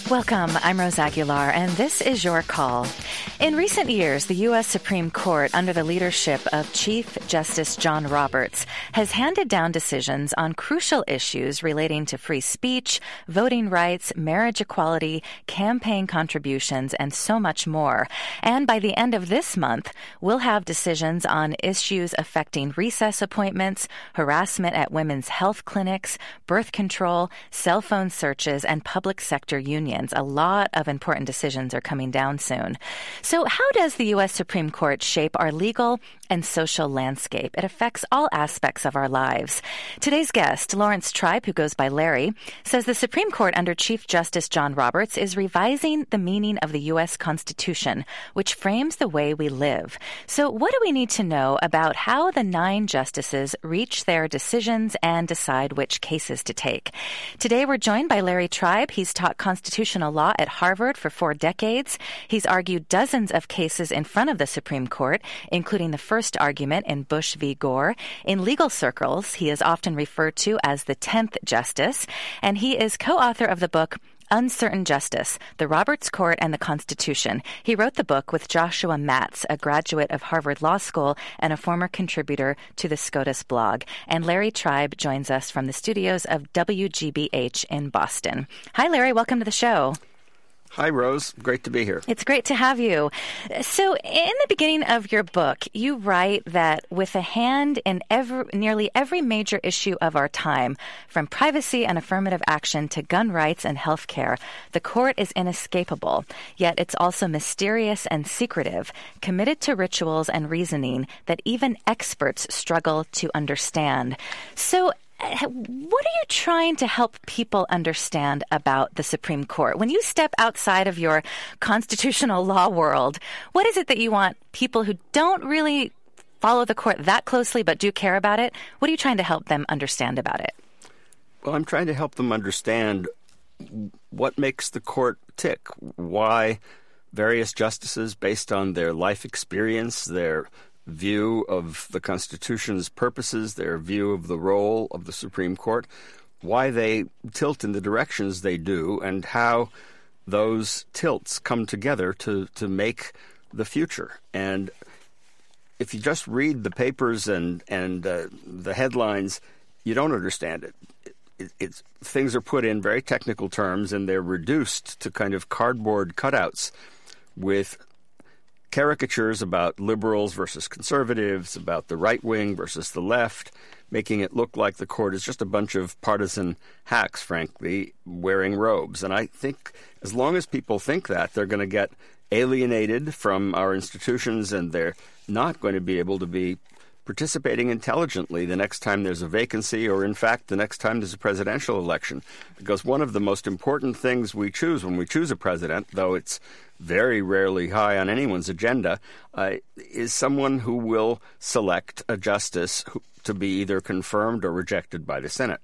Welcome, I'm Rose Aguilar, and this is Your Call. In recent years, the U.S. Supreme Court, under the leadership of Chief Justice John Roberts, has handed down decisions on crucial issues relating to free speech, voting rights, marriage equality, campaign contributions, and so much more. And by the end of this month, we'll have decisions on issues affecting recess appointments, harassment at women's health clinics, birth control, cell phone searches, and public sector unions. A lot of important decisions are coming down soon. So how does the U.S. Supreme Court shape our legal and social landscape? It affects all aspects of our lives. Today's guest, Laurence Tribe, who goes by Larry, says the Supreme Court under Chief Justice John Roberts is revising the meaning of the U.S. Constitution, which frames the way we live. So what do we need to know about how the 9 justices reach their decisions and decide which cases to take? Today we're joined by Larry Tribe. He's taught constitutional law at Harvard for 4 decades. He's argued dozens of cases in front of the Supreme Court, including the first argument in Bush v. Gore. In legal circles, he is often referred to as the 10th Justice, and he is co-author of the book Uncertain Justice, The Roberts Court and the Constitution. He wrote the book with Joshua Matz, a graduate of Harvard Law School and a former contributor to the SCOTUS blog. And Larry Tribe joins us from the studios of WGBH in Boston. Hi, Larry. Welcome to the show. Hi, Rose. Great to be here. It's great to have you. So in the beginning of your book, you write that with a hand in nearly every major issue of our time, from privacy and affirmative action to gun rights and health care, the court is inescapable, yet it's also mysterious and secretive, committed to rituals and reasoning that even experts struggle to understand. So what are you trying to help people understand about the Supreme Court? When you step outside of your constitutional law world, what is it that you want people who don't really follow the court that closely but do care about it? What are you trying to help them understand about it? Well, I'm trying to help them understand what makes the court tick, why various justices, based on their life experience, their view of the Constitution's purposes, their view of the role of the Supreme Court, why they tilt in the directions they do, and how those tilts come together to make the future. And if you just read the papers and the headlines, you don't understand it. Things are put in very technical terms, and they're reduced to kind of cardboard cutouts with caricatures about liberals versus conservatives, about the right wing versus the left, making it look like the court is just a bunch of partisan hacks, frankly, wearing robes. And I think as long as people think that, they're going to get alienated from our institutions, and they're not going to be able to be participating intelligently the next time there's a vacancy, or in fact the next time there's a presidential election. Because one of the most important things we choose when we choose a president, though it's very rarely high on anyone's agenda, is someone who will select a justice to be either confirmed or rejected by the Senate.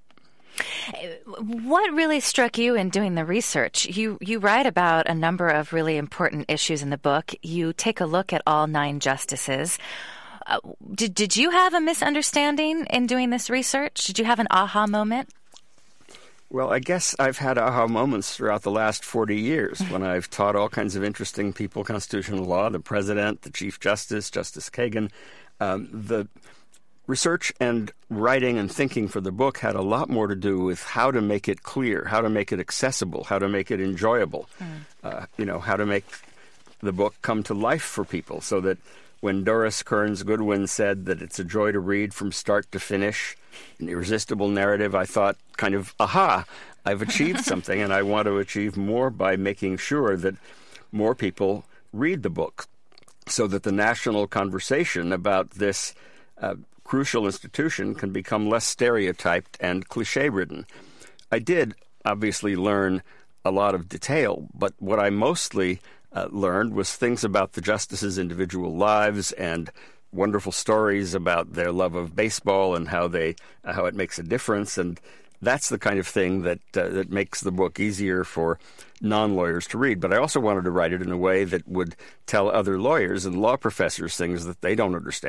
What really struck you in doing the research? You write about a number of really important issues in the book. You take a look at all 9 justices. Did you have a misunderstanding in doing this research? Did you have an aha moment? Well, I guess I've had aha moments throughout the last 40 years when I've taught all kinds of interesting people constitutional law, the president, the Chief Justice, Justice Kagan. The research and writing and thinking for the book had a lot more to do with how to make it clear, how to make it accessible, how to make it enjoyable, how to make the book come to life for people, so that when Doris Kearns Goodwin said that it's a joy to read from start to finish, an irresistible narrative, I thought kind of, aha, I've achieved something, and I want to achieve more by making sure that more people read the book, so that the national conversation about this crucial institution can become less stereotyped and cliche-ridden. I did obviously learn a lot of detail, but what I mostly learned was things about the justices' individual lives and wonderful stories about their love of baseball and how it makes a difference. And that's the kind of thing that makes the book easier for non-lawyers to read. But I also wanted to write it in a way that would tell other lawyers and law professors things that they don't understand.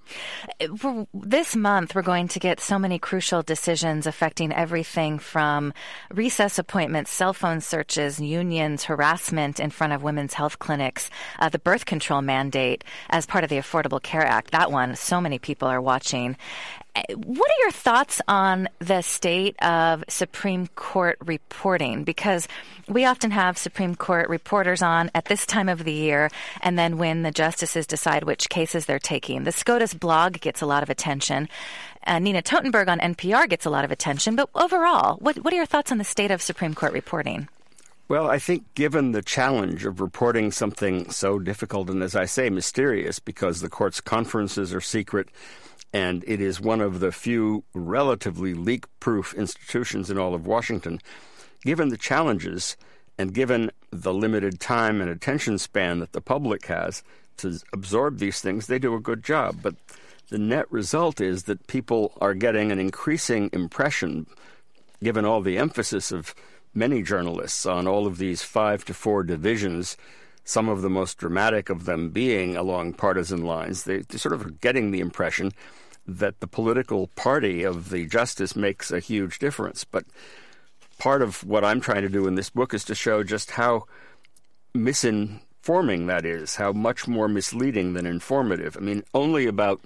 This month, we're going to get so many crucial decisions affecting everything from recess appointments, cell phone searches, unions, harassment in front of women's health clinics, the birth control mandate as part of the Affordable Care Act. That one, so many people are watching. What are your thoughts on the state of Supreme Court reporting? Because we often have Supreme Court reporters on at this time of the year, and then when the justices decide which cases they're taking. The SCOTUS blog gets a lot of attention. Nina Totenberg on NPR gets a lot of attention. But overall, what are your thoughts on the state of Supreme Court reporting? Well, I think given the challenge of reporting something so difficult and, as I say, mysterious, because the court's conferences are secret, and it is one of the few relatively leak-proof institutions in all of Washington. Given the challenges and given the limited time and attention span that the public has to absorb these things, they do a good job. But the net result is that people are getting an increasing impression, given all the emphasis of many journalists on all of these 5-4 divisions, some of the most dramatic of them being along partisan lines. They sort of are getting the impression that the political party of the justice makes a huge difference. But part of what I'm trying to do in this book is to show just how misinforming that is, how much more misleading than informative. I mean, only about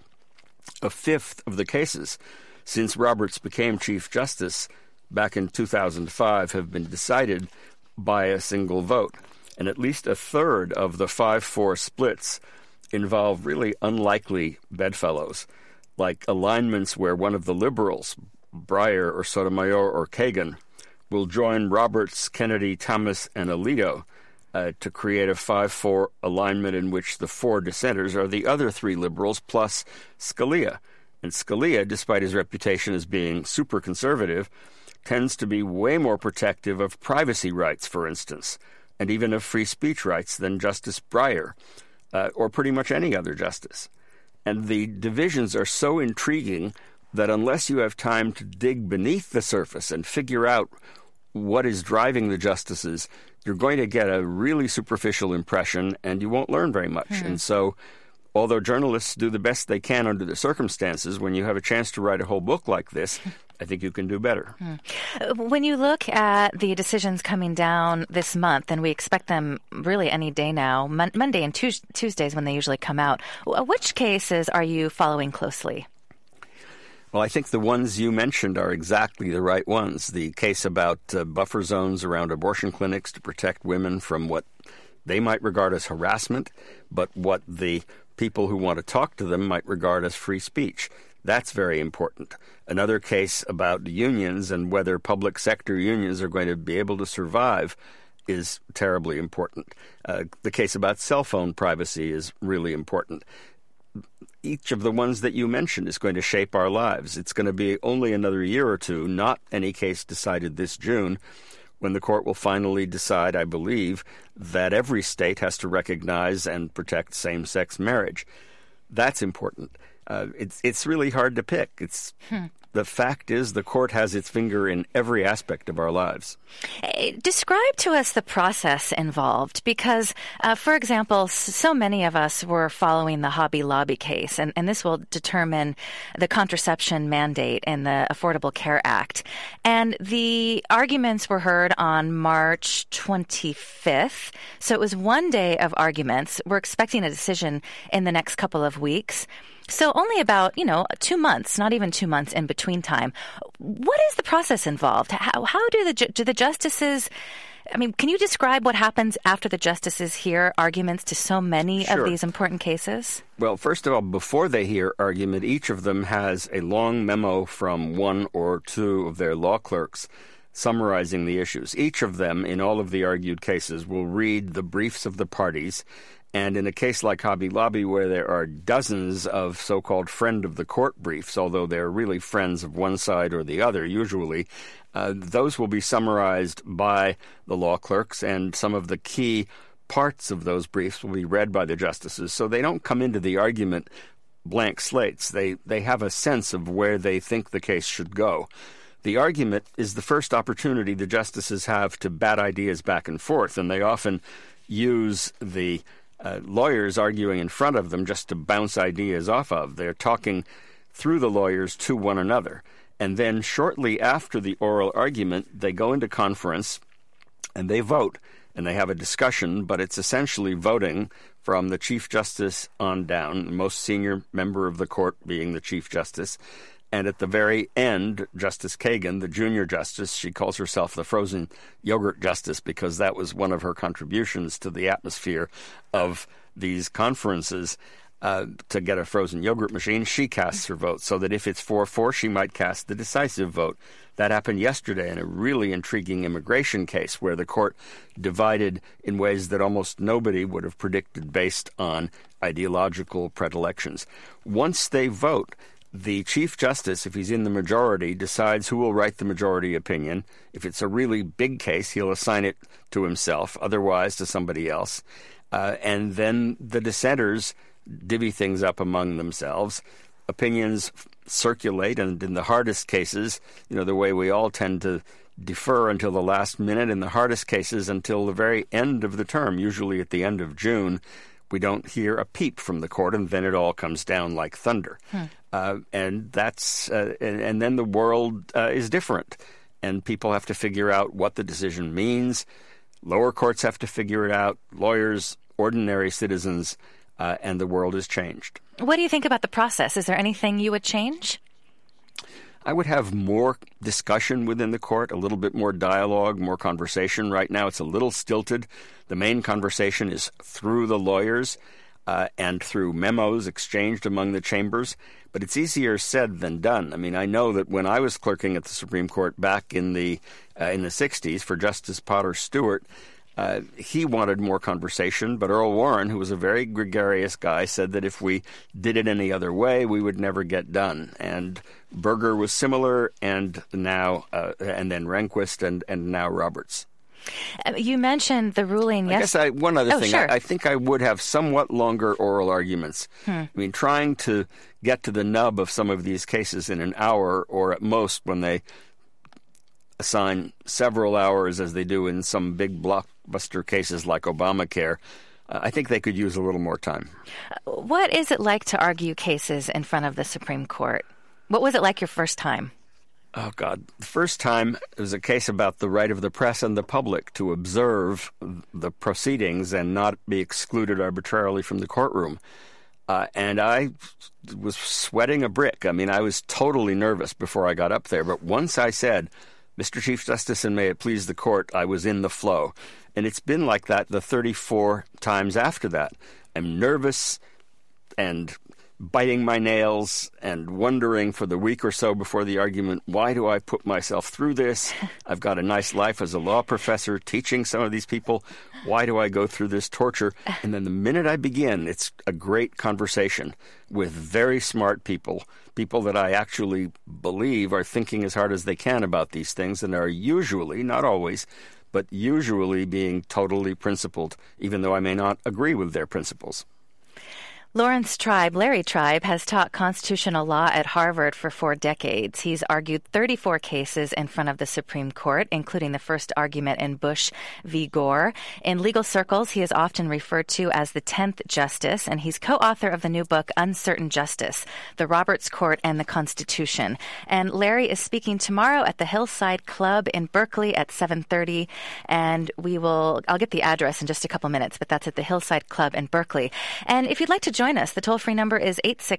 a fifth of the cases since Roberts became Chief Justice back in 2005 have been decided by a single vote. And at least a third of the 5-4 splits involve really unlikely bedfellows, like alignments where one of the liberals, Breyer or Sotomayor or Kagan, will join Roberts, Kennedy, Thomas, and Alito to create a 5-4 alignment in which the 4 dissenters are the other 3 liberals plus Scalia. And Scalia, despite his reputation as being super conservative, tends to be way more protective of privacy rights, for instance, and even of free speech rights than Justice Breyer, or pretty much any other justice. And the divisions are so intriguing that unless you have time to dig beneath the surface and figure out what is driving the justices, you're going to get a really superficial impression and you won't learn very much. And so, although journalists do the best they can under the circumstances, when you have a chance to write a whole book like this, I think you can do better. When you look at the decisions coming down this month, and we expect them really any day now, Monday and Tuesdays when they usually come out, which cases are you following closely? Well, I think the ones you mentioned are exactly the right ones. The case about buffer zones around abortion clinics to protect women from what they might regard as harassment, but what the people who want to talk to them might regard as free speech. That's very important. Another case about unions and whether public sector unions are going to be able to survive is terribly important. The case about cell phone privacy is really important. Each of the ones that you mentioned is going to shape our lives. It's going to be only another year or two, not any case decided this June, when the court will finally decide, I believe, that every state has to recognize and protect same-sex marriage. That's important. It's really hard to pick. The fact is the court has its finger in every aspect of our lives. Describe to us the process involved because, for example, so many of us were following the Hobby Lobby case, and this will determine the contraception mandate and the Affordable Care Act. And the arguments were heard on March 25th, so it was one day of arguments. We're expecting a decision in the next couple of weeks. So only about, 2 months, not even 2 months in between time. What is the process involved? How do the justices, can you describe what happens after the justices hear arguments to so many of these important cases? Well, first of all, before they hear argument, each of them has a long memo from 1 or 2 of their law clerks summarizing the issues. Each of them, in all of the argued cases, will read the briefs of the parties. And in a case like Hobby Lobby, where there are dozens of so-called friend of the court briefs, although they're really friends of one side or the other, usually, those will be summarized by the law clerks, and some of the key parts of those briefs will be read by the justices. So they don't come into the argument blank slates. They have a sense of where they think the case should go. The argument is the first opportunity the justices have to bat ideas back and forth, and they often use the lawyers arguing in front of them just to bounce ideas off of. They're talking through the lawyers to one another. And then shortly after the oral argument, they go into conference and they vote. And they have a discussion, but it's essentially voting from the Chief Justice on down, the most senior member of the court being the Chief Justice. And at the very end, Justice Kagan, the junior justice, she calls herself the frozen yogurt justice because that was one of her contributions to the atmosphere of these conferences. To get a frozen yogurt machine, she casts her vote so that if it's 4-4, she might cast the decisive vote. That happened yesterday in a really intriguing immigration case where the court divided in ways that almost nobody would have predicted based on ideological predilections. Once they vote, the Chief Justice, if he's in the majority, decides who will write the majority opinion. If it's a really big case, he'll assign it to himself, otherwise to somebody else. And then the dissenters divvy things up among themselves. Opinions circulate, and in the hardest cases, the way we all tend to defer until the last minute, in the hardest cases until the very end of the term, usually at the end of June, we don't hear a peep from the court, and then it all comes down like thunder. And that's and then the world is different, and people have to figure out what the decision means. Lower courts have to figure it out. Lawyers, ordinary citizens, and the world has changed. What do you think about the process? Is there anything you would change? I would have more discussion within the court, a little bit more dialogue, more conversation. Right now it's a little stilted. The main conversation is through the lawyers and through memos exchanged among the chambers. But it's easier said than done. I mean, I know that when I was clerking at the Supreme Court back in the 60s for Justice Potter Stewart, he wanted more conversation, but Earl Warren, who was a very gregarious guy, said that if we did it any other way, we would never get done. And Berger was similar, and now, and then Rehnquist, and now Roberts. You mentioned the ruling yesterday. I guess one other thing. Sure. I think I would have somewhat longer oral arguments. I mean, trying to get to the nub of some of these cases in an hour, or at most when they assign several hours, as they do in some big blockbuster cases like Obamacare, I think they could use a little more time. What is it like to argue cases in front of the Supreme Court? What was it like your first time? Oh, God. The first time, it was a case about the right of the press and the public to observe the proceedings and not be excluded arbitrarily from the courtroom. And I was sweating a brick. I mean, I was totally nervous before I got up there. But once I said, "Mr. Chief Justice, and may it please the court," I was in the flow. And it's been like that the 34 times after that. I'm nervous and biting my nails and wondering for the week or so before the argument, why do I put myself through this? I've got a nice life as a law professor teaching some of these people. Why do I go through this torture? And then the minute I begin, it's a great conversation with very smart people, people that I actually believe are thinking as hard as they can about these things and are usually, not always, but usually being totally principled, even though I may not agree with their principles. Larry Tribe, has taught constitutional law at Harvard for 4 decades. He's argued 34 cases in front of the Supreme Court, including the first argument in Bush v. Gore. In legal circles, he is often referred to as the 10th Justice, and he's co-author of the new book, Uncertain Justice, The Roberts Court and the Constitution. And Larry is speaking tomorrow at the Hillside Club in Berkeley at 7:30, and I'll get the address in just a couple minutes, but that's at the Hillside Club in Berkeley. And if you'd like to join us, the toll-free number is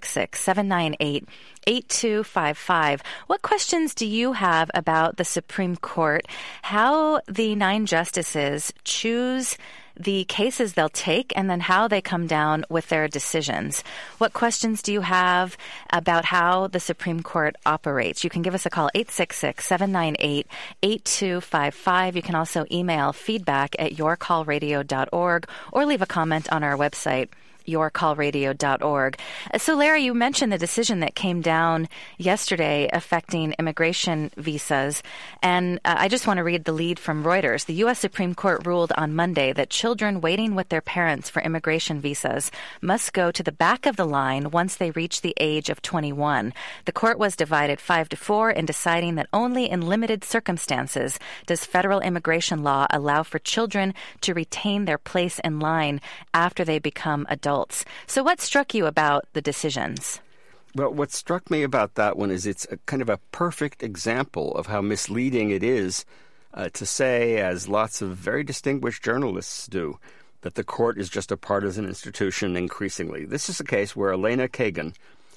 866-798-8255. What questions do you have about the Supreme Court, how the 9 justices choose the cases they'll take, and then how they come down with their decisions? What questions do you have about how the Supreme Court operates? You can give us a call, 866-798-8255. You can also email feedback@yourcallradio.org or leave a comment on our website yourcallradio.org. So, Larry, you mentioned the decision that came down yesterday affecting immigration visas. And I just want to read the lead from Reuters. The U.S. Supreme Court ruled on Monday that children waiting with their parents for immigration visas must go to the back of the line once they reach the age of 21. The court was divided 5-4 in deciding that only in limited circumstances does federal immigration law allow for children to retain their place in line after they become adults. So what struck you about the decisions? Well, what struck me about that one is it's a kind of a perfect example of how misleading it is to say, as lots of very distinguished journalists do, that the court is just a partisan institution increasingly. This is a case where Elena Kagan,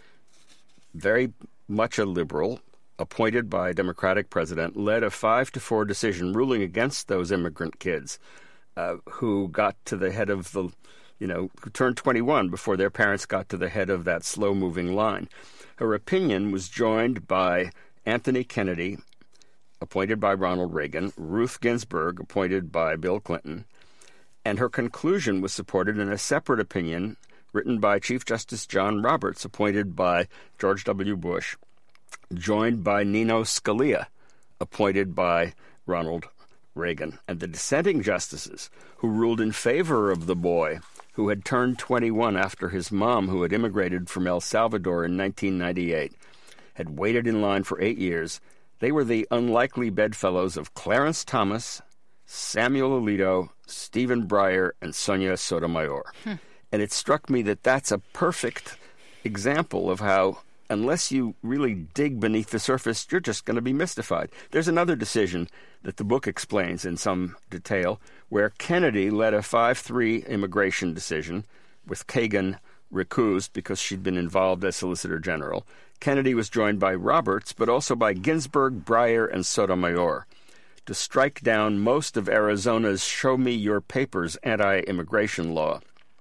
very much a liberal, appointed by a Democratic president, led a 5-4 decision ruling against those immigrant kids who got to the head of the who turned 21 before their parents got to the head of that slow-moving line. Her opinion was joined by Anthony Kennedy, appointed by Ronald Reagan, Ruth Ginsburg, appointed by Bill Clinton, and her conclusion was supported in a separate opinion written by Chief Justice John Roberts, appointed by George W. Bush, joined by Nino Scalia, appointed by Ronald Reagan. And the dissenting justices who ruled in favor of the boy who had turned 21 after his mom, who had immigrated from El Salvador in 1998, had waited in line for 8 years. They were the unlikely bedfellows of Clarence Thomas, Samuel Alito, Stephen Breyer, and Sonia Sotomayor. And it struck me that that's a perfect example of how, unless you really dig beneath the surface, you're just going to be mystified. There's another decision that the book explains in some detail where Kennedy led a 5-3 immigration decision with Kagan recused because she'd been involved as Solicitor General. Kennedy was joined by Roberts, but also by Ginsburg, Breyer, and Sotomayor to strike down most of Arizona's Show Me Your Papers anti-immigration law.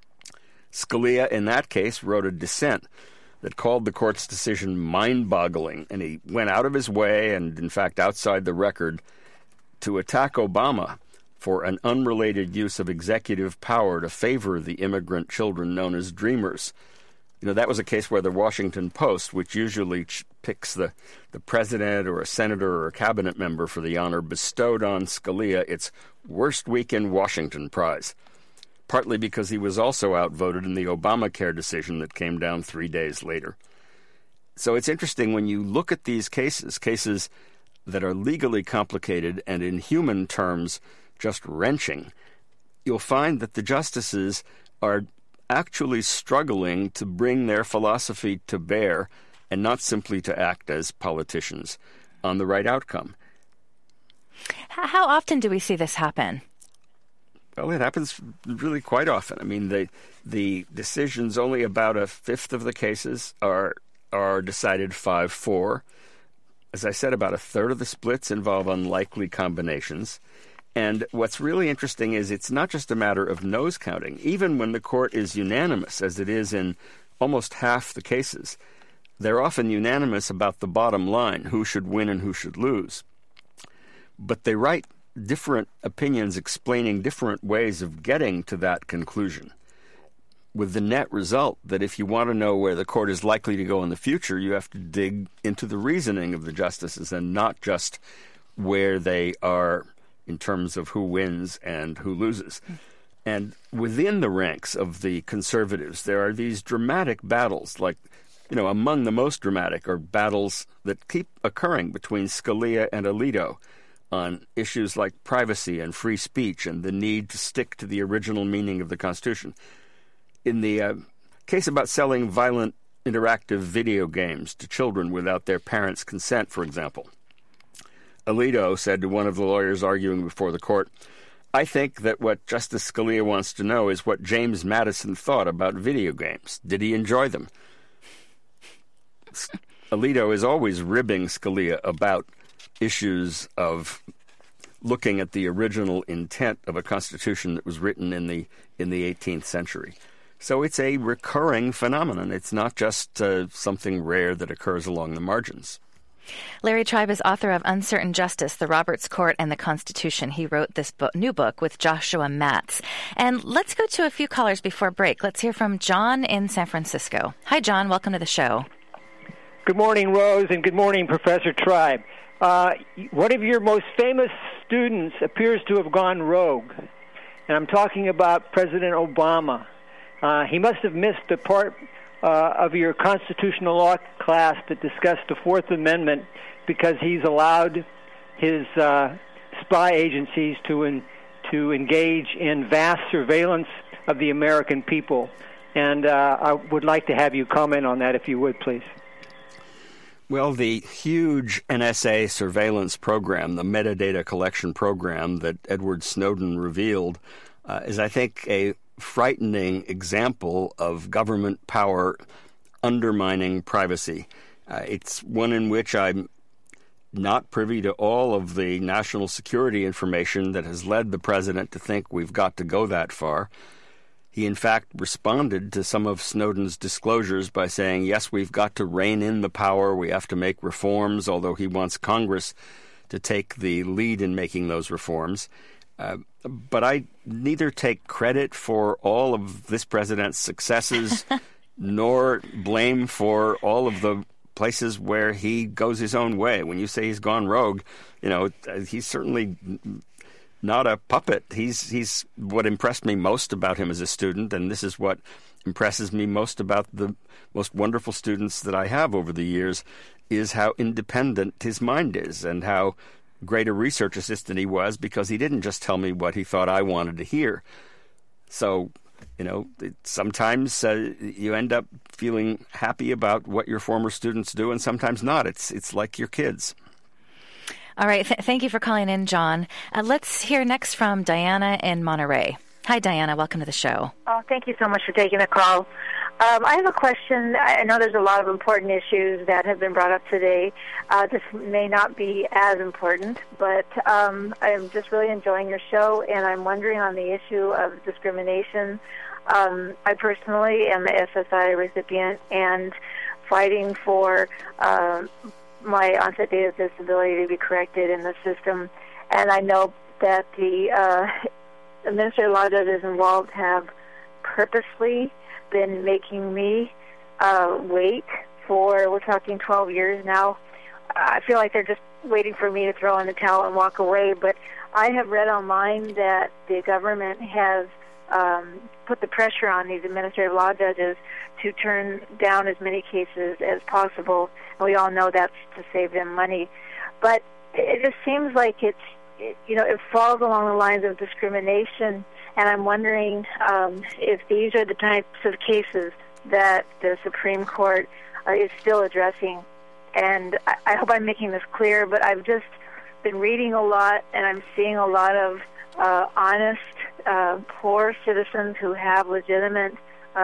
Scalia, in that case, wrote a dissent that called the court's decision mind-boggling, and he went out of his way, and in fact outside the record, to attack Obama for an unrelated use of executive power to favor the immigrant children known as Dreamers. That was a case where the Washington Post, which usually picks the president or a senator or a cabinet member for the honor, bestowed on Scalia its Worst Week in Washington prize, partly because he was also outvoted in the Obamacare decision that came down 3 days later. So it's interesting when you look at these cases that are legally complicated and in human terms just wrenching, you'll find that the justices are actually struggling to bring their philosophy to bear and not simply to act as politicians on the right outcome. How often do we see this happen? Well, it happens really quite often. I mean, the decisions, only about a fifth of the cases are decided 5-4. As I said, about a third of the splits involve unlikely combinations. And what's really interesting is it's not just a matter of nose counting. Even when the court is unanimous, as it is in almost half the cases, they're often unanimous about the bottom line, who should win and who should lose. But they write different opinions explaining different ways of getting to that conclusion, with the net result that if you want to know where the court is likely to go in the future, you have to dig into the reasoning of the justices and not just where they are in terms of who wins and who loses. And within the ranks of the conservatives, there are these dramatic battles, like, among the most dramatic are battles that keep occurring between Scalia and Alito on issues like privacy and free speech and the need to stick to the original meaning of the Constitution. In the case about selling violent interactive video games to children without their parents' consent, for example, Alito said to one of the lawyers arguing before the court, "I think that what Justice Scalia wants to know is what James Madison thought about video games. Did he enjoy them?" Alito is always ribbing Scalia about issues of looking at the original intent of a constitution that was written in the 18th century. So it's a recurring phenomenon. It's not just something rare that occurs along the margins. Larry Tribe is author of Uncertain Justice, The Roberts Court and the Constitution. He wrote this new book with Joshua Matz. And let's go to a few callers before break. Let's hear from John in San Francisco. Hi, John. Welcome to the show. Good morning, Rose, and good morning, Professor Tribe. One of your most famous students appears to have gone rogue, and I'm talking about President Obama. He must have missed the part of your constitutional law class that discussed the Fourth Amendment because he's allowed his spy agencies to engage in vast surveillance of the American people. And I would like to have you comment on that, if you would, please. Well, the huge NSA surveillance program, the metadata collection program that Edward Snowden revealed, is, I think, a frightening example of government power undermining privacy. It's one in which I'm not privy to all of the national security information that has led the president to think we've got to go that far. He, in fact, responded to some of Snowden's disclosures by saying, yes, we've got to rein in the power, we have to make reforms, although he wants Congress to take the lead in making those reforms. But I neither take credit for all of this president's successes nor blame for all of the places where he goes his own way. When you say he's gone rogue, he's certainly not a puppet. He's what impressed me most about him as a student, and this is what impresses me most about the most wonderful students that I have over the years, is how independent his mind is and how great a research assistant he was, because he didn't just tell me what he thought I wanted to hear. So, sometimes you end up feeling happy about what your former students do, and sometimes not. It's like your kids. All right. Thank you for calling in, John. Let's hear next from Diana in Monterey. Hi, Diana. Welcome to the show. Oh, thank you so much for taking the call. I have a question. I know there's a lot of important issues that have been brought up today. This may not be as important, but I'm just really enjoying your show, and I'm wondering on the issue of discrimination. I personally am an SSI recipient and fighting for my onset date of disability to be corrected in the system, and I know that the administrative law judges involved have purposely been making me wait for, we're talking 12 years now. I feel like they're just waiting for me to throw in the towel and walk away, but I have read online that the government has put the pressure on these administrative law judges to turn down as many cases as possible, and we all know that's to save them money. But it just seems like it falls along the lines of discrimination, and I'm wondering if these are the types of cases that the Supreme Court is still addressing. And I hope I'm making this clear, but I've just been reading a lot, and I'm seeing a lot of honest, poor citizens who have legitimate,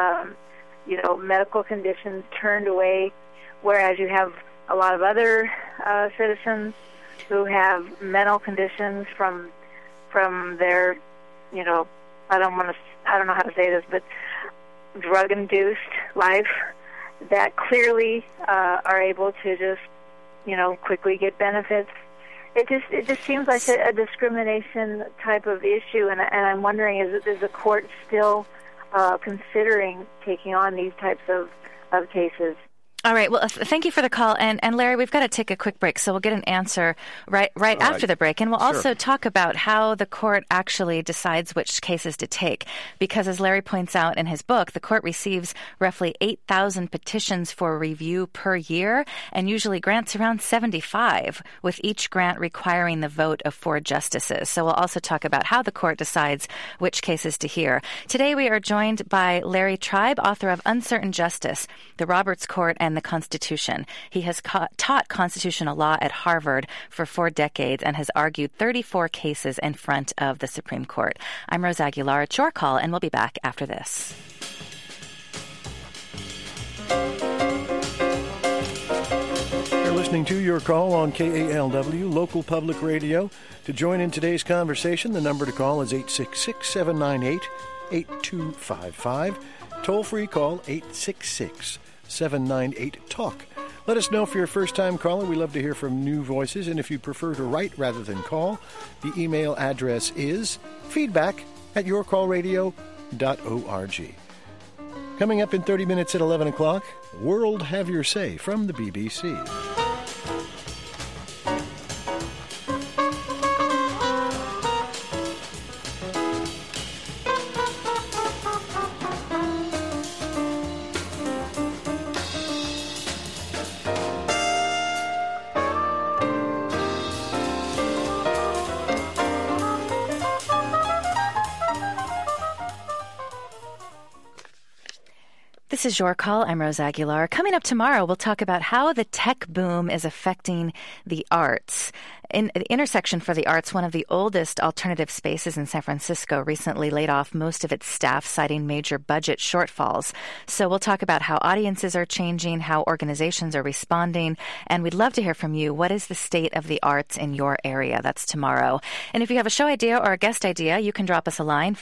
medical conditions turned away, whereas you have a lot of other citizens who have mental conditions from their, I don't know how to say this, but drug-induced life that clearly are able to just, quickly get benefits. It just seems like a discrimination type of issue, and I'm wondering, is the court still considering taking on these types of cases? All right. Well, thank you for the call. And Larry, we've got to take a quick break, so we'll get an answer right after the break. And we'll also talk about how the court actually decides which cases to take. Because as Larry points out in his book, the court receives roughly 8,000 petitions for review per year and usually grants around 75, with each grant requiring the vote of 4 justices. So we'll also talk about how the court decides which cases to hear. Today we are joined by Larry Tribe, author of Uncertain Justice, The Roberts Court and the Constitution. He has taught constitutional law at Harvard for 4 decades and has argued 34 cases in front of the Supreme Court. I'm Rose Aguilar. It's your call, and we'll be back after this. You're listening to Your Call on KALW, local public radio. To join in today's conversation, the number to call is 866-798-8255. Toll-free call 866-798-TALK. Let us know if you're a first-time caller. We love to hear from new voices. And if you prefer to write rather than call, the email address is feedback@yourcallradio.org. Coming up in 30 minutes at 11 o'clock, World Have Your Say from the BBC. This is Your Call. I'm Rose Aguilar. Coming up tomorrow, we'll talk about how the tech boom is affecting the arts. In the Intersection for the Arts, one of the oldest alternative spaces in San Francisco, recently laid off most of its staff, citing major budget shortfalls. So we'll talk about how audiences are changing, how organizations are responding, and we'd love to hear from you. What is the state of the arts in your area? That's tomorrow. And if you have a show idea or a guest idea, you can drop us a line,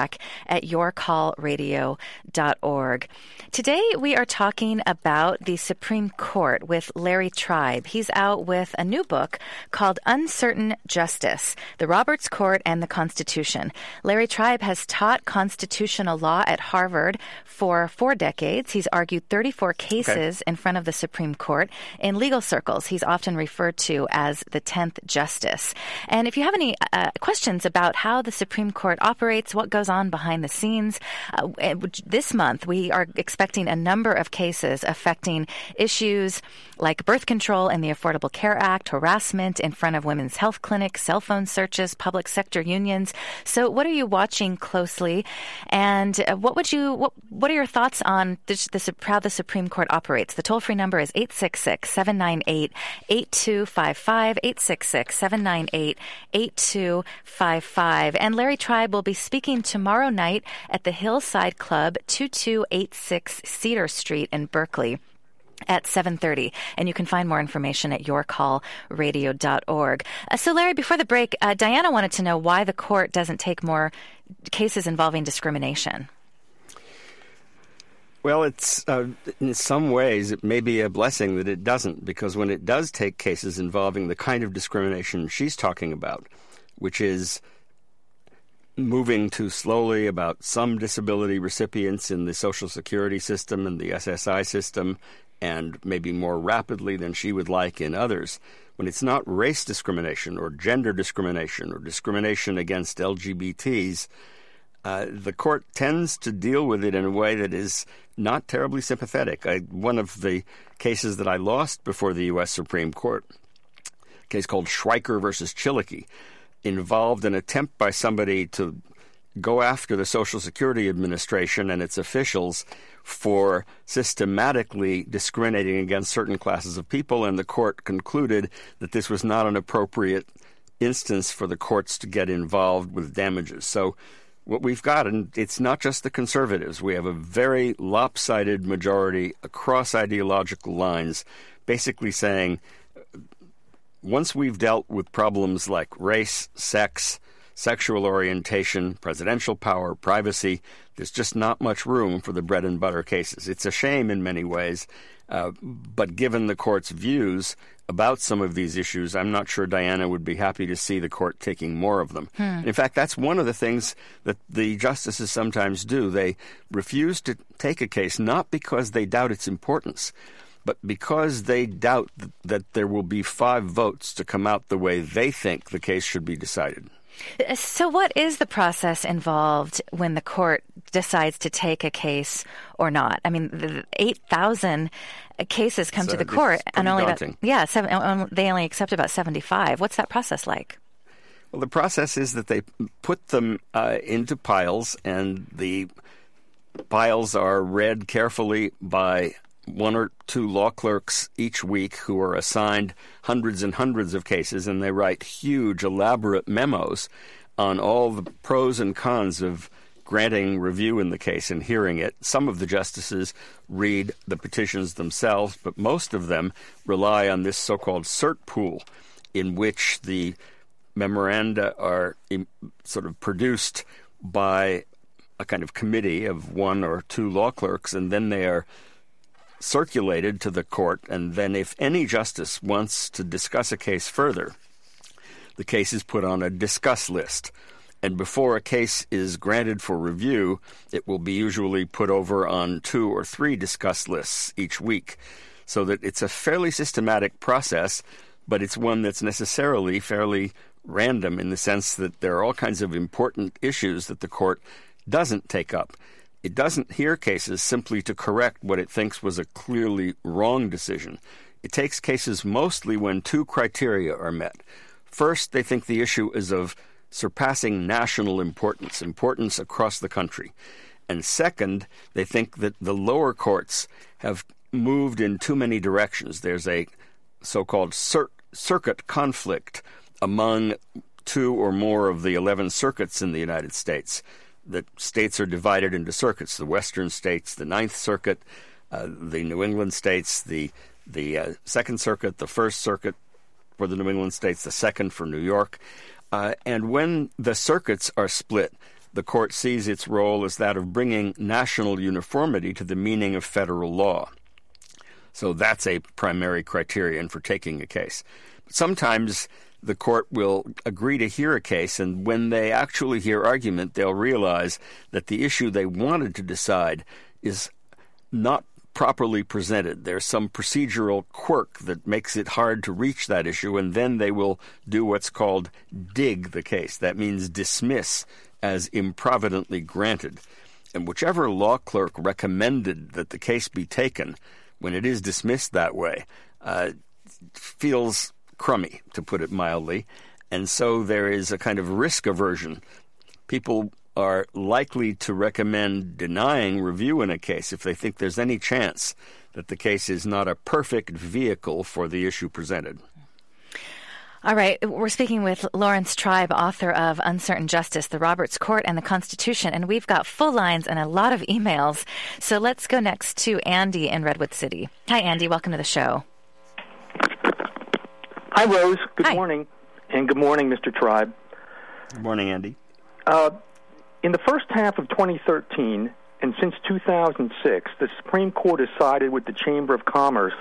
feedback@yourcallradio.org. Today, we are talking about the Supreme Court with Larry Tribe. He's out with a new book called Uncertain Justice, The Roberts Court and the Constitution. Larry Tribe has taught constitutional law at Harvard for 4 decades. He's argued 34 cases in front of the Supreme Court. In legal circles, he's often referred to as the 10th Justice. And if you have any questions about how the Supreme Court operates, what goes on behind the scenes, this month we are expecting a number of cases affecting issues like birth control and the Affordable Care Act, harassment in front of women's health clinics, cell phone searches, public sector unions. So what are you watching closely? And what are your thoughts on how the Supreme Court operates? The toll-free number is 866-798-8255, 866-798-8255. And Larry Tribe will be speaking tomorrow night at the Hillside Club, 2286 Cedar Street in Berkeley at 7:30, and you can find more information at yourcallradio.org. So, Larry, before the break, Diana wanted to know why the court doesn't take more cases involving discrimination. Well, it's in some ways it may be a blessing that it doesn't, because when it does take cases involving the kind of discrimination she's talking about, which is moving too slowly about some disability recipients in the Social Security system and the SSI system, and maybe more rapidly than she would like in others, when it's not race discrimination or gender discrimination or discrimination against LGBTs, the court tends to deal with it in a way that is not terribly sympathetic. One of the cases that I lost before the U.S. Supreme Court, a case called Schweiker versus Chilicki, involved an attempt by somebody to go after the Social Security Administration and its officials for systematically discriminating against certain classes of people, and the court concluded that this was not an appropriate instance for the courts to get involved with damages. So what we've got, and it's not just the conservatives, we have a very lopsided majority across ideological lines, basically saying once we've dealt with problems like race, sex, sexual orientation, presidential power, privacy, there's just not much room for the bread and butter cases. It's a shame in many ways, but given the court's views about some of these issues, I'm not sure Diana would be happy to see the court taking more of them. In fact, that's one of the things that the justices sometimes do. They refuse to take a case not because they doubt its importance, but because they doubt that there will be 5 votes to come out the way they think the case should be decided. So what is the process involved when the court decides to take a case or not? I mean, 8,000 cases come to the court, and only they only accept about 75. What's that process like? Well, the process is that they put them into piles, and the piles are read carefully by 1 or 2 law clerks each week who are assigned hundreds and hundreds of cases, and they write huge, elaborate memos on all the pros and cons of granting review in the case and hearing it. Some of the justices read the petitions themselves, but most of them rely on this so-called cert pool, in which the memoranda are sort of produced by a kind of committee of 1 or 2 law clerks, and then they are circulated to the court, and then if any justice wants to discuss a case further, the case is put on a discuss list. And before a case is granted for review, it will be usually put over on 2 or 3 discuss lists each week, so that it's a fairly systematic process, but it's one that's necessarily fairly random in the sense that there are all kinds of important issues that the court doesn't take up. It doesn't hear cases simply to correct what it thinks was a clearly wrong decision. It takes cases mostly when 2 criteria are met. First, they think the issue is of surpassing national importance across the country. And second, they think that the lower courts have moved in too many directions. There's a so-called circuit conflict among 2 or more of the 11 circuits in the United States. The states are divided into circuits: the Western states, the Ninth Circuit, the New England states, the Second Circuit, the First Circuit for the New England states, the Second for New York. And when the circuits are split, the court sees its role as that of bringing national uniformity to the meaning of federal law. So that's a primary criterion for taking a case. Sometimes the court will agree to hear a case, and when they actually hear argument, they'll realize that the issue they wanted to decide is not properly presented. There's some procedural quirk that makes it hard to reach that issue, and then they will do what's called dig the case. That means dismiss as improvidently granted. And whichever law clerk recommended that the case be taken, when it is dismissed that way, feels crummy, to put it mildly. And so there is a kind of risk aversion. People are likely to recommend denying review in a case if they think there's any chance that the case is not a perfect vehicle for the issue presented. All right. We're speaking with Laurence Tribe, author of Uncertain Justice, the Roberts Court and the Constitution, and we've got full lines and a lot of emails. So let's go next to Andy in Redwood City. Hi, Andy. Welcome to the show. Hi, Rose. Good Hi. morning. And good morning, Mr. Tribe. Good morning, Andy. In the first half of 2013, and since 2006, the Supreme Court has sided with the Chamber of Commerce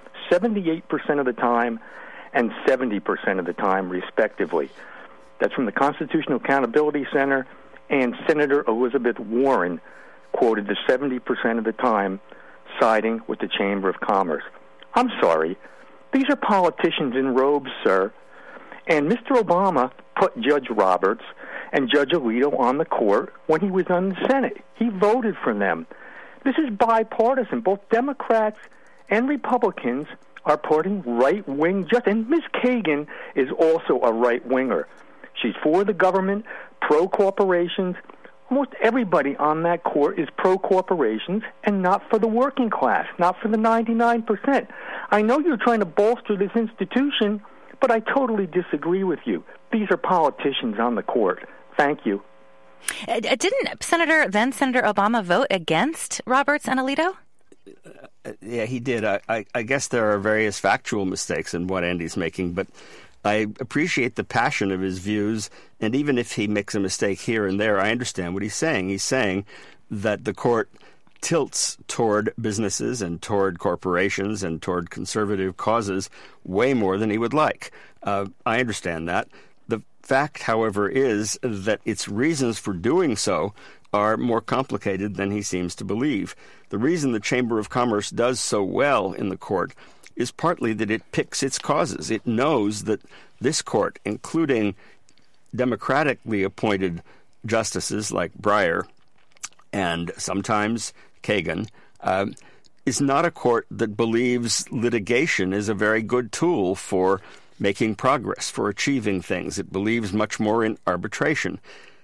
78% of the time and 70% of the time, respectively. That's from the Constitutional Accountability Center, and Senator Elizabeth Warren quoted the 70% of the time siding with the Chamber of Commerce. I'm sorry. These are politicians in robes, sir. And Mr. Obama put Judge Roberts and Judge Alito on the court when he was on the Senate. He voted for them. This is bipartisan. Both Democrats and Republicans are putting right-wing justice. And Ms. Kagan is also a right-winger. She's for the government, pro-corporations. Almost everybody on that court is pro-corporations and not for the working class, not for the 99%. I know you're trying to bolster this institution, but I totally disagree with you. These are politicians on the court. Thank you. Didn't Senator Obama vote against Roberts and Alito? Yeah, he did. I guess there are various factual mistakes in what Andy's making, but I appreciate the passion of his views, and even if he makes a mistake here and there, I understand what he's saying. He's saying that the court tilts toward businesses and toward corporations and toward conservative causes way more than he would like. I understand that. The fact, however, is that its reasons for doing so are more complicated than he seems to believe. The reason the Chamber of Commerce does so well in the court is partly that it picks its causes. It knows that this court, including democratically appointed justices like Breyer and sometimes Kagan, is not a court that believes litigation is a very good tool for making progress, for achieving things. It believes much more in arbitration.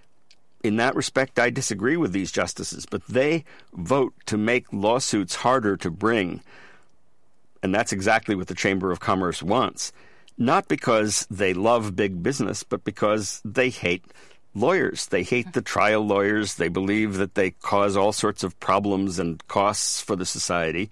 In that respect, I disagree with these justices, but they vote to make lawsuits harder to bring. And that's exactly what the Chamber of Commerce wants. Not because they love big business, but because they hate lawyers. They hate the trial lawyers. They believe that they cause all sorts of problems and costs for the society.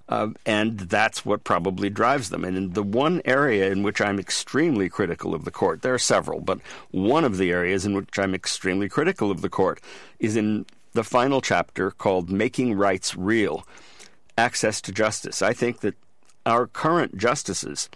And that's what probably drives them. And in the one area in which I'm extremely critical of the court, there are several, but one of the areas in which I'm extremely critical of the court is in the final chapter called Making Rights Real. access to justice. I think that our current justices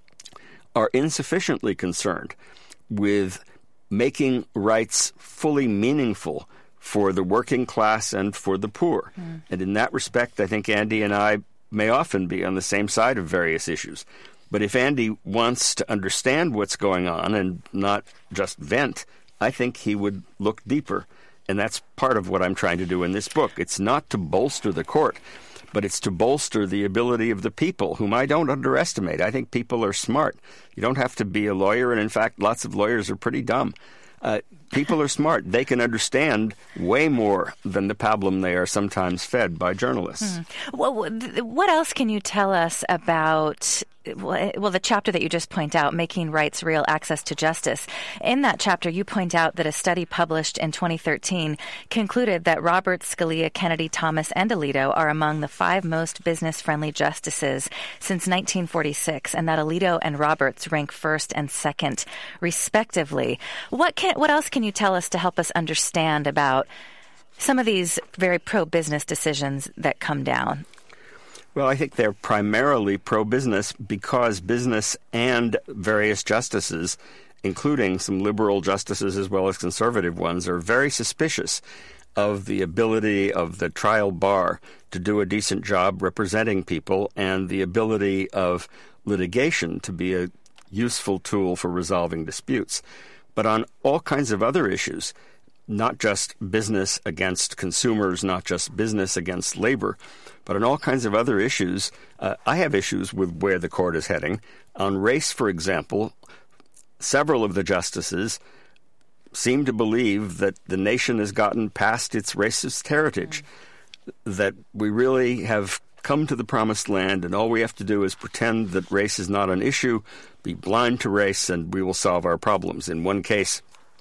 are insufficiently concerned with making rights fully meaningful for the working class and for the poor. And in that respect, I think Andy and I may often be on the same side of various issues. But if Andy wants to understand what's going on and not just vent, I think he would look deeper. And that's part of what I'm trying to do in this book. It's not to bolster the court, but it's to bolster the ability of the people, whom I don't underestimate. I think people are smart. You don't have to be a lawyer, and in fact, lots of lawyers are pretty dumb. People are smart. They can understand way more than the pablum they are sometimes fed by journalists. Well, what else can you tell us about, the chapter that you just point out, Making Rights Real, Access to Justice? In that chapter, you point out that a study published in 2013 concluded that Roberts, Scalia, Kennedy, Thomas, and Alito are among the 5 most business-friendly justices since 1946, and that Alito and Roberts rank first and second, respectively. What else can you tell us to help us understand about some of these very pro-business decisions that come down? Well, I think they're primarily pro-business because business and various justices, including some liberal justices as well as conservative ones, are very suspicious of the ability of the trial bar to do a decent job representing people and the ability of litigation to be a useful tool for resolving disputes. But on all kinds of other issues, not just business against consumers, not just business against labor, but on all kinds of other issues, I have issues with where the court is heading. On race, for example, several of the justices seem to believe that the nation has gotten past its racist heritage, that we really have come to the promised land and all we have to do is pretend that race is not an issue, be blind to race, and we will solve our problems. In one case,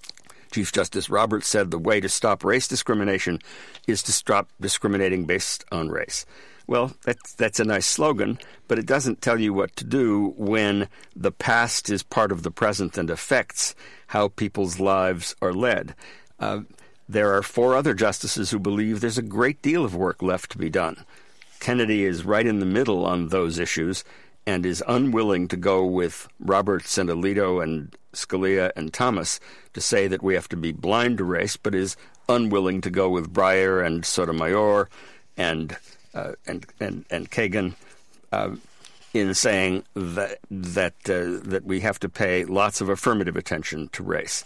Chief Justice Roberts said the way to stop race discrimination is to stop discriminating based on race. Well, that's a nice slogan, but it doesn't tell you what to do when the past is part of the present and affects how people's lives are led. There are 4 other justices who believe there's a great deal of work left to be done. Kennedy is right in the middle on those issues and is unwilling to go with Roberts and Alito and Scalia and Thomas to say that we have to be blind to race, but is unwilling to go with Breyer and Sotomayor and Kagan in saying that we have to pay lots of affirmative attention to race.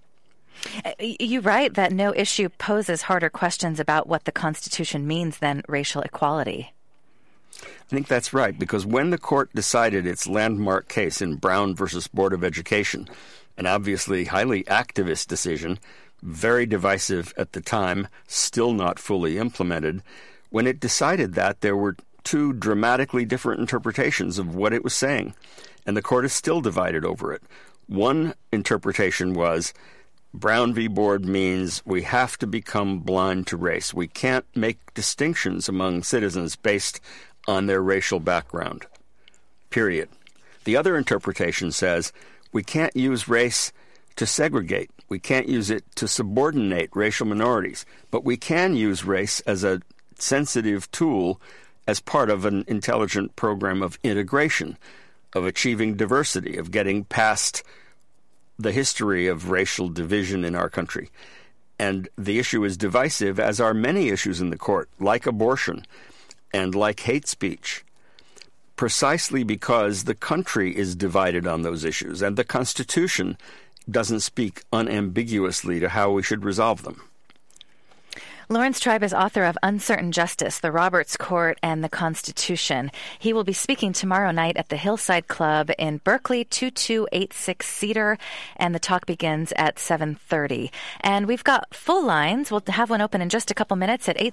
You write that no issue poses harder questions about what the Constitution means than racial equality. I think that's right, because when the court decided its landmark case in Brown versus Board of Education, an obviously highly activist decision, very divisive at the time, still not fully implemented, when it decided that, there were 2 dramatically different interpretations of what it was saying, and the court is still divided over it. One interpretation was Brown v. Board means we have to become blind to race. We can't make distinctions among citizens based on their racial background, period. The other interpretation says we can't use race to segregate. We can't use it to subordinate racial minorities, but we can use race as a sensitive tool as part of an intelligent program of integration, of achieving diversity, of getting past the history of racial division in our country. And the issue is divisive, as are many issues in the court, like abortion and like hate speech, precisely because the country is divided on those issues, and the Constitution doesn't speak unambiguously to how we should resolve them. Lawrence Tribe is author of Uncertain Justice, The Roberts Court and the Constitution. He will be speaking tomorrow night at the Hillside Club in Berkeley, 2286 Cedar, and the talk begins at 7:30. And we've got full lines. We'll have one open in just a couple minutes at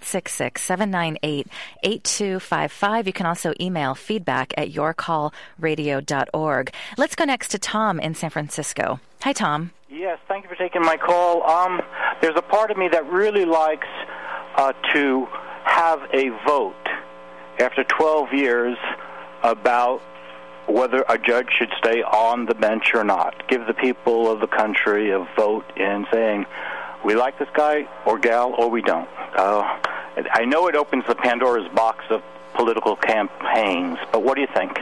866-798-8255. You can also email feedback@yourcallradio.org. Let's go next to Tom in San Francisco. Hi, Tom. Yes, thank you for taking my call. There's a part of me that really likes to have a vote after 12 years about whether a judge should stay on the bench or not. Give the people of the country a vote in saying, we like this guy or gal or we don't. I know it opens the Pandora's box of political campaigns. But what do you think?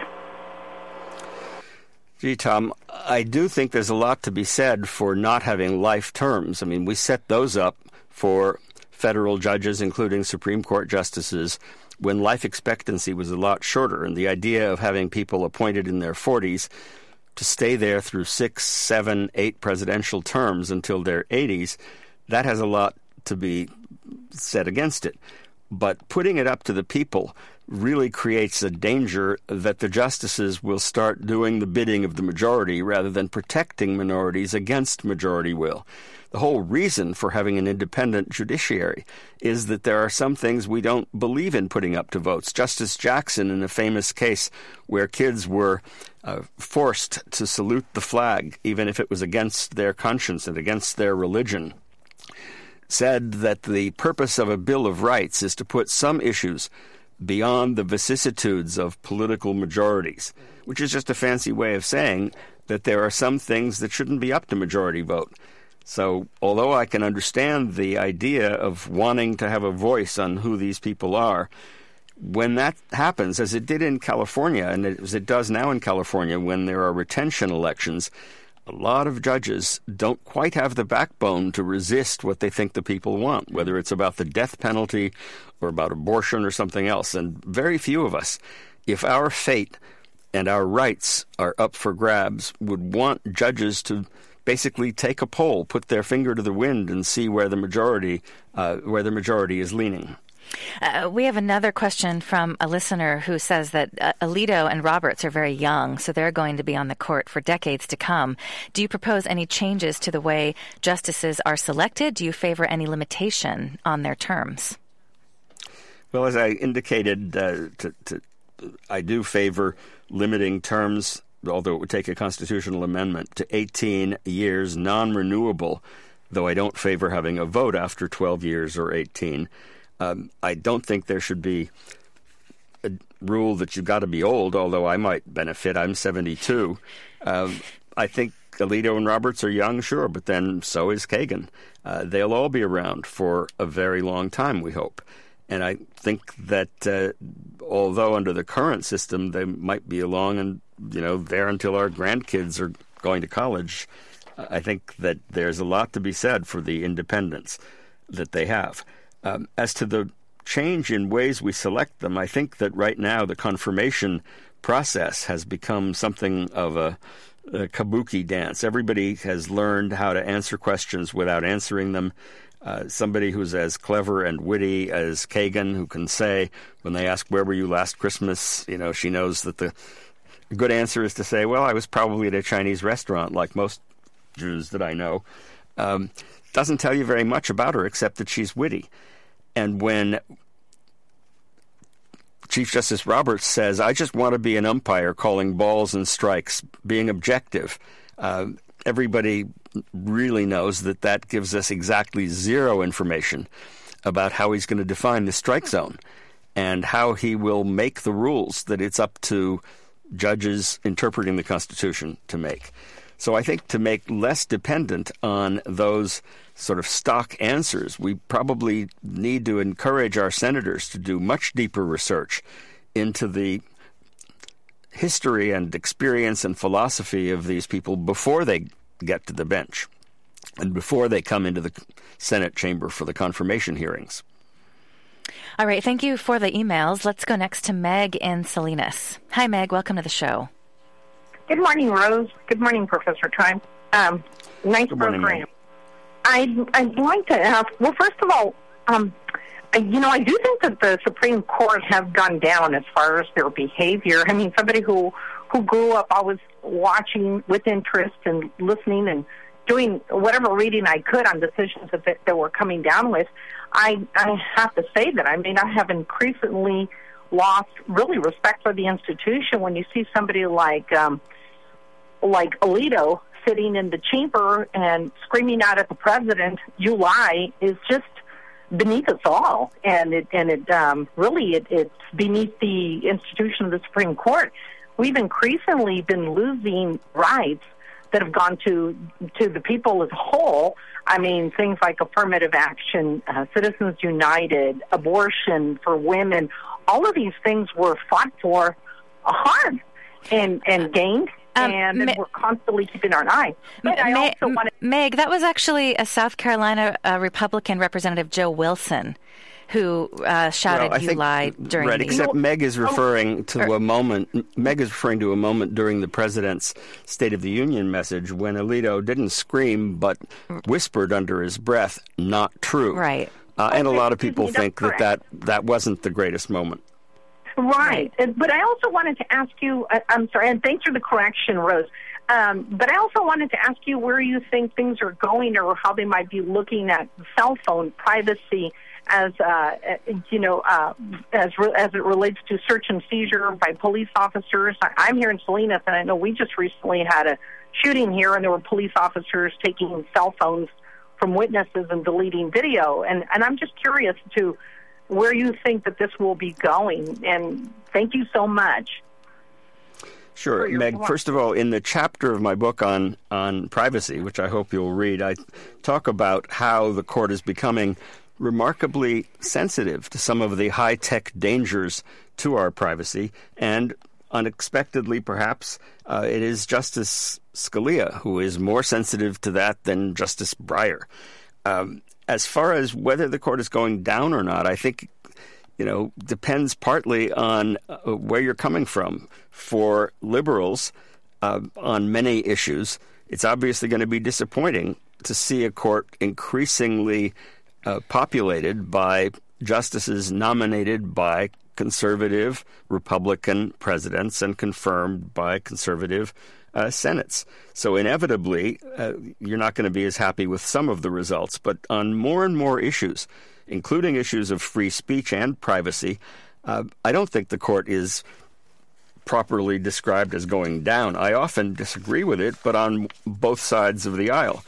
Gee, Tom, I do think there's a lot to be said for not having life terms. I mean, we set those up for federal judges, including Supreme Court justices, when life expectancy was a lot shorter. And the idea of having people appointed in their 40s to stay there through 6, 7, 8 presidential terms until their 80s, that has a lot to be said against it. But putting it up to the people really creates a danger that the justices will start doing the bidding of the majority rather than protecting minorities against majority will. The whole reason for having an independent judiciary is that there are some things we don't believe in putting up to votes. Justice Jackson, in a famous case where kids were forced to salute the flag, even if it was against their conscience and against their religion, said that the purpose of a Bill of Rights is to put some issues beyond the vicissitudes of political majorities, which is just a fancy way of saying that there are some things that shouldn't be up to majority vote. So although I can understand the idea of wanting to have a voice on who these people are, when that happens, as it did in California, and as it does now in California when there are retention elections, a lot of judges don't quite have the backbone to resist what they think the people want, whether it's about the death penalty or about abortion or something else. And very few of us, if our fate and our rights are up for grabs, would want judges to basically take a poll, put their finger to the wind, and see where the majority is leaning. We have another question from a listener who says that Alito and Roberts are very young, so they're going to be on the court for decades to come. Do you propose any changes to the way justices are selected? Do you favor any limitation on their terms? Well, as I indicated, I do favor limiting terms, although it would take a constitutional amendment, to 18 years, non-renewable, though I don't favor having a vote after 12 years or 18. I don't think there should be a rule that you've got to be old, although I might benefit. I'm 72. I think Alito and Roberts are young, sure, but then so is Kagan. They'll all be around for a very long time, we hope. And I think that although under the current system they might be along and, there until our grandkids are going to college, I think that there's a lot to be said for the independence that they have. As to the change in ways we select them, I think that right now the confirmation process has become something of a kabuki dance. Everybody has learned how to answer questions without answering them. Somebody who's as clever and witty as Kagan, who can say, when they ask, "Where were you last Christmas?" She knows that the good answer is to say, "Well, I was probably at a Chinese restaurant," like most Jews that I know. Doesn't tell you very much about her except that she's witty. And when Chief Justice Roberts says, "I just want to be an umpire calling balls and strikes, being objective," everybody really knows that that gives us exactly zero information about how he's going to define the strike zone and how he will make the rules that it's up to judges interpreting the Constitution to make. So I think to make less dependent on those sort of stock answers, we probably need to encourage our senators to do much deeper research into the history and experience and philosophy of these people before they get to the bench and before they come into the Senate chamber for the confirmation hearings. All right, thank you for the emails. Let's go next to Meg in Salinas. Hi, Meg. Welcome to the show. Good morning, Rose. Good morning, Professor Tribe. Nice program. Meg. I'd like to ask, well, first of all, I do think that the Supreme Court have gone down as far as their behavior. I mean, somebody who grew up always watching with interest and listening and doing whatever reading I could on decisions that were coming down with, I have to say that I have increasingly lost really respect for the institution when you see somebody like Alito sitting in the chamber and screaming out at the president, "You lie," is just beneath us all, and it's beneath the institution of the Supreme Court. We've increasingly been losing rights that have gone to the people as a whole. I mean, things like affirmative action, Citizens United, abortion for women, all of these things were fought for hard and gained. And we're constantly keeping our eye. But I also wanted... Meg, that was actually a South Carolina Republican Representative Joe Wilson who shouted, "You lied" during right, the... except Meg is referring to a moment. Meg is referring to a moment during the president's State of the Union message when Alito didn't scream but whispered under his breath, "Not true." Right. And a lot of people think that wasn't the greatest moment. Right. But I also wanted to ask you, I'm sorry, and thanks for the correction, Rose, but I also wanted to ask you where you think things are going or how they might be looking at cell phone privacy as, as it relates to search and seizure by police officers. I'm here in Salinas, and I know we just recently had a shooting here, and there were police officers taking cell phones from witnesses and deleting video. And I'm just curious to where you think that this will be going. And thank you so much. Sure, Meg. First of all, in the chapter of my book on privacy, which I hope you'll read, I talk about how the court is becoming remarkably sensitive to some of the high-tech dangers to our privacy, and unexpectedly, perhaps, it is Justice Scalia who is more sensitive to that than Justice Breyer. As far as whether the court is going down or not, I think, depends partly on where you're coming from. For liberals, on many issues, it's obviously going to be disappointing to see a court increasingly populated by justices nominated by conservative Republican presidents and confirmed by conservative senates. So inevitably, you're not going to be as happy with some of the results. But on more and more issues, including issues of free speech and privacy, I don't think the court is properly described as going down. I often disagree with it, but on both sides of the aisle.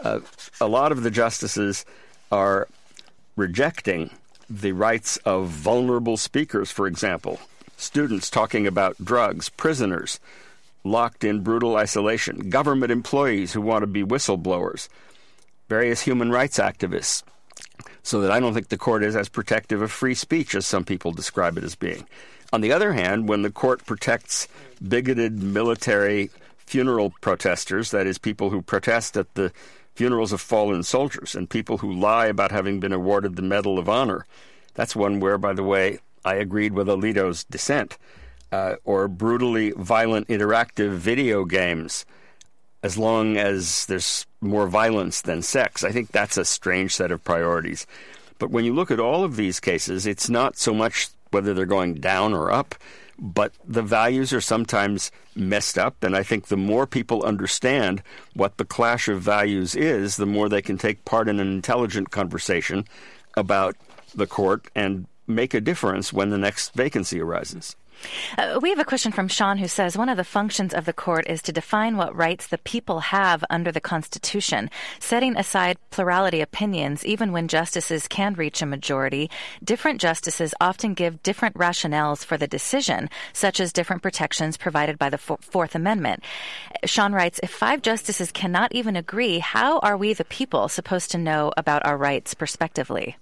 A lot of the justices are rejecting the rights of vulnerable speakers, for example, students talking about drugs, prisoners locked in brutal isolation, government employees who want to be whistleblowers, various human rights activists, so that I don't think the court is as protective of free speech as some people describe it as being. On the other hand, when the court protects bigoted military funeral protesters, that is, people who protest at the funerals of fallen soldiers and people who lie about having been awarded the Medal of Honor, that's one where, by the way, I agreed with Alito's dissent. Or brutally violent interactive video games, as long as there's more violence than sex. I think that's a strange set of priorities. But when you look at all of these cases, it's not so much whether they're going down or up, but the values are sometimes messed up. And I think the more people understand what the clash of values is, the more they can take part in an intelligent conversation about the court and make a difference when the next vacancy arises. We have a question from Sean who says, one of the functions of the court is to define what rights the people have under the Constitution. Setting aside plurality opinions, even when justices can reach a majority, different justices often give different rationales for the decision, such as different protections provided by the Fourth Amendment. Sean writes, if 5 justices cannot even agree, how are we, the people, supposed to know about our rights prospectively?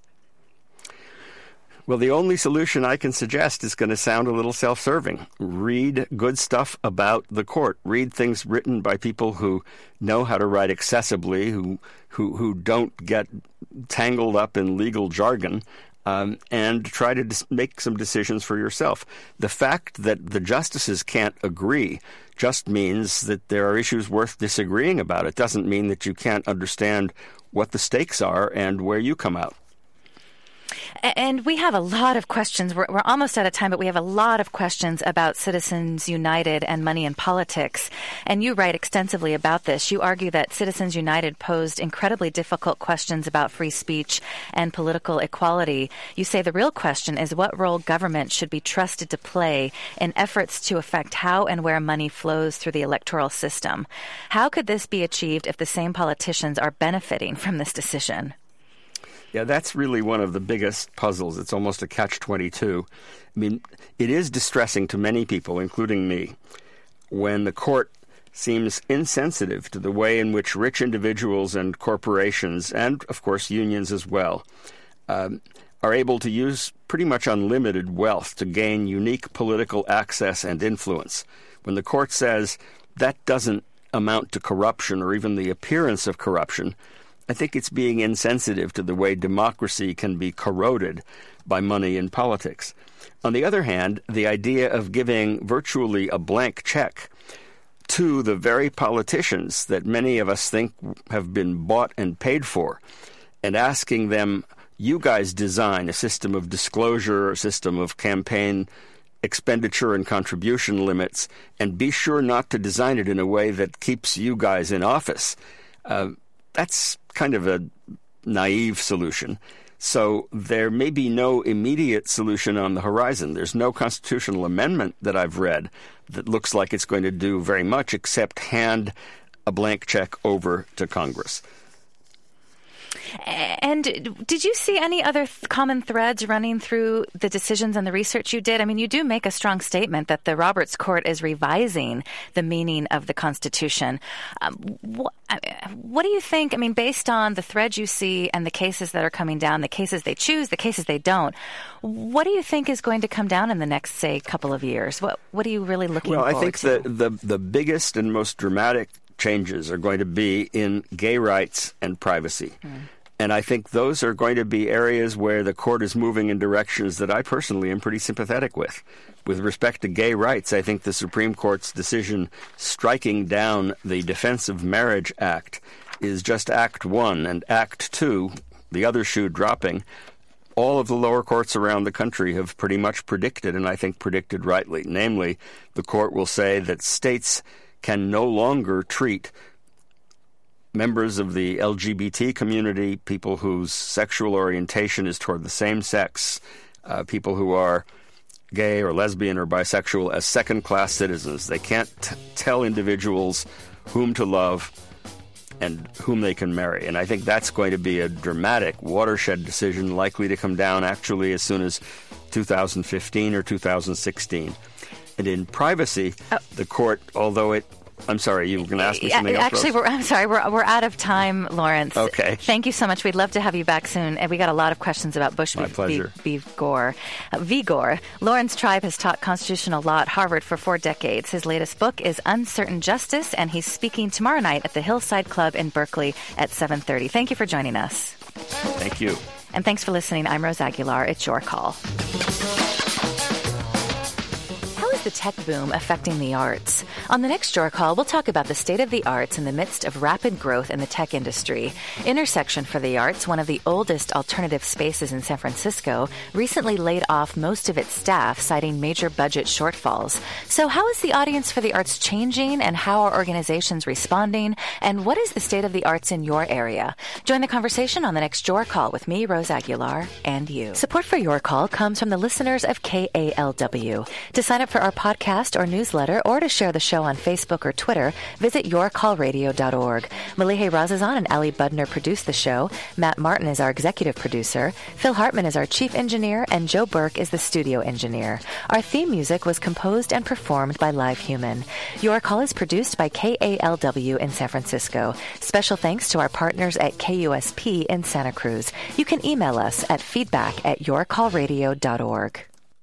Well, the only solution I can suggest is going to sound a little self-serving. Read good stuff about the court. Read things written by people who know how to write accessibly, who don't get tangled up in legal jargon, and try to make some decisions for yourself. The fact that the justices can't agree just means that there are issues worth disagreeing about. It doesn't mean that you can't understand what the stakes are and where you come out. And we have a lot of questions. We're almost out of time, but we have a lot of questions about Citizens United and money in politics. And you write extensively about this. You argue that Citizens United posed incredibly difficult questions about free speech and political equality. You say the real question is what role government should be trusted to play in efforts to affect how and where money flows through the electoral system. How could this be achieved if the same politicians are benefiting from this decision? Yeah, that's really one of the biggest puzzles. It's almost a catch-22. I mean, it is distressing to many people, including me, when the court seems insensitive to the way in which rich individuals and corporations, and of course unions as well, are able to use pretty much unlimited wealth to gain unique political access and influence. When the court says that doesn't amount to corruption or even the appearance of corruption, I think it's being insensitive to the way democracy can be corroded by money in politics. On the other hand, the idea of giving virtually a blank check to the very politicians that many of us think have been bought and paid for, and asking them, you guys design a system of disclosure, a system of campaign expenditure and contribution limits, and be sure not to design it in a way that keeps you guys in office. That's kind of a naive solution. So there may be no immediate solution on the horizon. There's no constitutional amendment that I've read that looks like it's going to do very much except hand a blank check over to Congress. And did you see any other common threads running through the decisions and the research you did? I mean, you do make a strong statement that the Roberts Court is revising the meaning of the Constitution. What do you think, I mean, based on the threads you see and the cases that are coming down, the cases they choose, the cases they don't, what do you think is going to come down in the next, say, couple of years? What are you really looking forward to? Well, I think the biggest and most dramatic changes are going to be in gay rights and privacy. And I think those are going to be areas where the court is moving in directions that I personally am pretty sympathetic with. With respect to gay rights, I think the Supreme Court's decision striking down the Defense of Marriage Act is just Act 1, and Act 2, the other shoe dropping, all of the lower courts around the country have pretty much predicted, and I think predicted rightly. Namely, the court will say that states can no longer treat members of the LGBT community, people whose sexual orientation is toward the same sex, people who are gay or lesbian or bisexual as second-class citizens. They can't tell individuals whom to love and whom they can marry. And I think that's going to be a dramatic watershed decision likely to come down actually as soon as 2015 or 2016. And in privacy, the court, although it... I'm sorry, you were going to ask me something else? Actually, we're out of time, Lawrence. Okay. Thank you so much. We'd love to have you back soon. And we got a lot of questions about Bush v. Gore. Lawrence Tribe has taught constitutional law at Harvard for 4 decades. His latest book is Uncertain Justice, and he's speaking tomorrow night at the Hillside Club in Berkeley at 7:30. Thank you for joining us. Thank you. And thanks for listening. I'm Rose Aguilar. It's your call. The tech boom affecting the arts. On the next Your Call, we'll talk about the state of the arts in the midst of rapid growth in the tech industry. Intersection for the Arts, one of the oldest alternative spaces in San Francisco, recently laid off most of its staff, citing major budget shortfalls. So how is the audience for the arts changing, and how are organizations responding? And what is the state of the arts in your area? Join the conversation on the next Your Call with me, Rose Aguilar, and you. Support for Your Call comes from the listeners of KALW. To sign up for our podcast or newsletter, or to share the show on Facebook or Twitter, visit yourcallradio.org. Malihe Razazan and Ali Budner produce the show. Matt Martin is our executive producer. Phil Hartman is our chief engineer, and Joe Burke is the studio engineer. Our theme music was composed and performed by Live Human. Your Call is produced by KALW in San Francisco. Special thanks to our partners at KUSP in Santa Cruz. You can email us at feedback@yourcallradio.org.